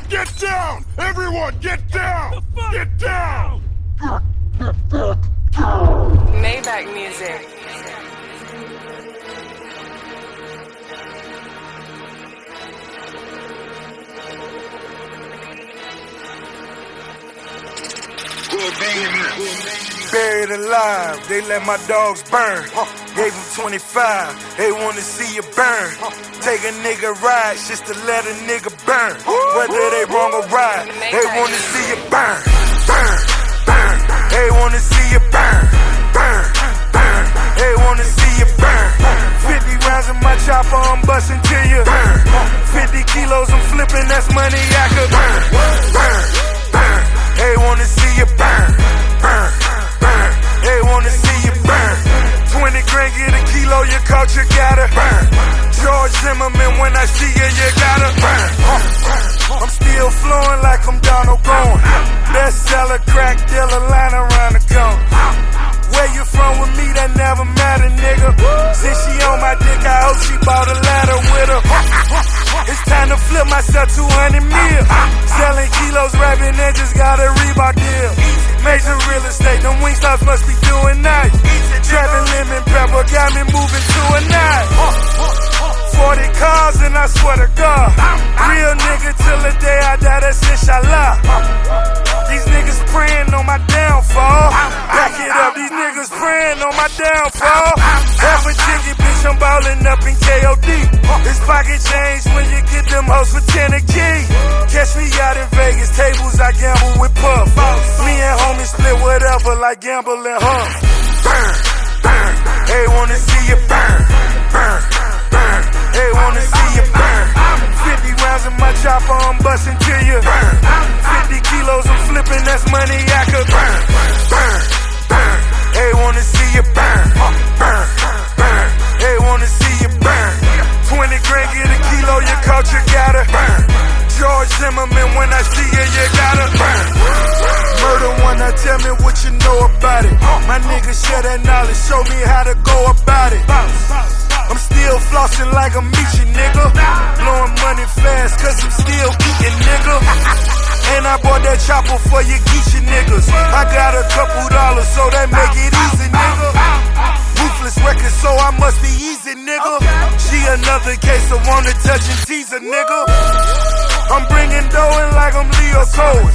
Get down! Everyone, get down! Get down! Maybach music. Buried alive, they let my dogs burn. Gave them 25, they wanna see you burn. Take a nigga ride, just to let a nigga burn. Whether they wrong or right, they wanna see you burn. Burn, burn, they wanna see you burn. Burn, burn, they wanna see you burn. 50 rounds in my chopper, I'm busting to you. Burn, 50 kilos, I'm flipping, that's money I could burn. Burn, burn, they wanna see you burn. Burn, burn, they wanna see you burn. 20 grand, get a kilo, you caught, you gotta burn. George Zimmerman, when I see you, you gotta burn. I'm still flowing like I'm Donald Goin'. Bestseller, crack dealer, line around the corner. Where you from with me, that never matter, nigga. Since she on my dick, I hope she bought a ladder with her. It's time to flip myself 200 mil. Selling kilos, rapping, and just got a Reebok deal. Major real estate, them Wingstops must be doing nice. Trapping lemon pepper, got me moving to a night. 40 cars and I swear to God, real nigga till the day I die, that's inshallah. These niggas praying on my downfall. Back it up, these niggas praying on my downfall. Half a ticket, bitch, I'm ballin' up in KOD. It's pocket change when you get them hoes for 10 a key. Catch me out in Vegas, tables I gamble with Puff. Me and homies split whatever like gambling, huh? Burn, burn, they wanna see you burn. Burn, burn, they wanna see you burn. 50 rounds in my chopper, I'm busting to you. Burn, 50 kilos, I'm flipping, that's money I could burn. Burn, burn, they wanna see you burn. Burn, burn, they wanna see you burn. 20 grand, get a kilo, you caught, you gotta burn. George Zimmerman, when I see you, you gotta burn. Murder one, now tell me what you know about it. My niggas share that knowledge, show me how to go about it. I'm still flossing like a Michi, nigga. Blowing money fast, cause I'm still eating, nigga. And I bought that chopper for your Geechee niggas. I got a couple dollars, so that make it easy, nigga. Ruthless record, so I must be easy, nigga. She another case of wanna touch and tease a nigga. I'm bringing dough in like I'm Leo Cohen.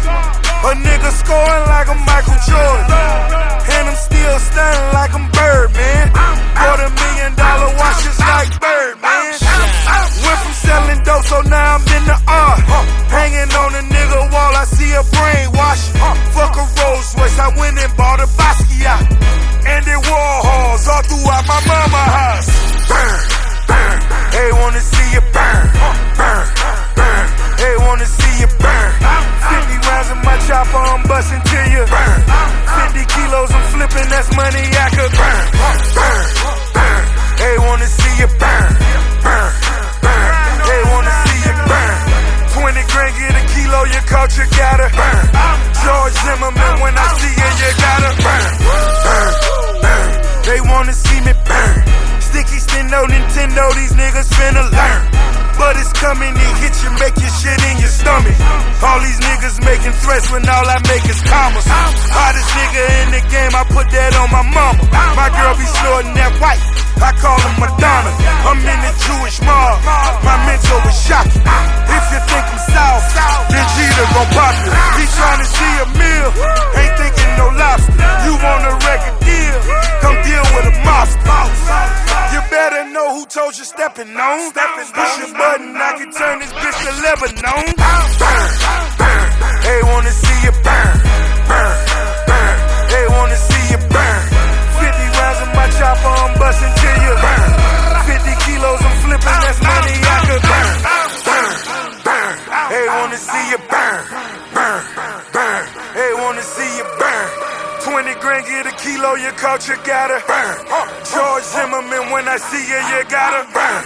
A nigga scoring like I'm Michael Jordan. And I'm still stunning like I'm Birdman. $250 million watches like Birdman. Went from selling dope, so now I'm in the art. Hanging on a nigga wall, I see a brainwash. Fuck a Rolls Royce, I went and bought a Basquiat. And it Warhols all throughout my mama house. Burn, burn, they wanna see you burn. Burn, burn, they wanna see you burn. 50 rounds in my chopper, I'm busting to you. Burn, 50 kilos, I'm flipping, that's money I could burn. Burn, burn, they wanna see you burn. Burn, burn, they wanna see you burn. 20 grand, get a kilo, you caught, you gotta burn. George Zimmerman, when I see you, you gotta burn. Burn, burn, they wanna see me burn. Sticky Steno, Nintendo, these niggas finna learn. But it's coming to hit you, make your shit in your stomach. All these niggas making threats when all I make is commas. Hottest nigga in the game, I put that on my mama. My girl be snorting that white, I call her Madonna. I'm in the Jewish mob, my mentor is shocking. If you think I'm soft, then Jeter gon' pop you. He tryna see a meal, ain't thinking no lobster. You want a record deal, come deal with a mobster. You better know who told you stepping on. Push your button, I can turn this bitch to Lebanon. Burn, burn, they wanna see you burn. Burn, burn, they wanna see you burn. 50 rounds in my chopper, I'm busting to you. Burn, 50 kilos, I'm flipping, that's money I could burn. Burn, burn, they wanna see you burn. Burn, burn, they wanna see you burn. 20 grand, get a kilo, you caught, you gotta burn. George Zimmerman, when I see you, you gotta burn.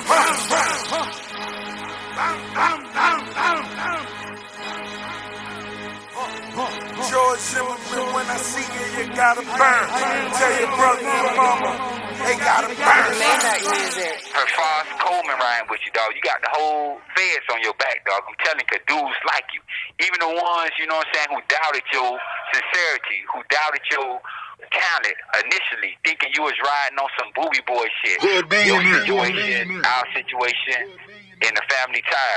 George Zimmerman, when I see you, you gotta burn. Tell your brother and mama, they gotta burn. Maybach music. Her fast Coleman riding with you, dog. You got the whole feds on your back, dog. I'm telling you, 'cause dudes like you. Even the ones, you know what I'm saying, who doubted your sincerity, who doubted your talent initially, thinking you was riding on some booby boy shit. Your situation, our situation, in the family ties.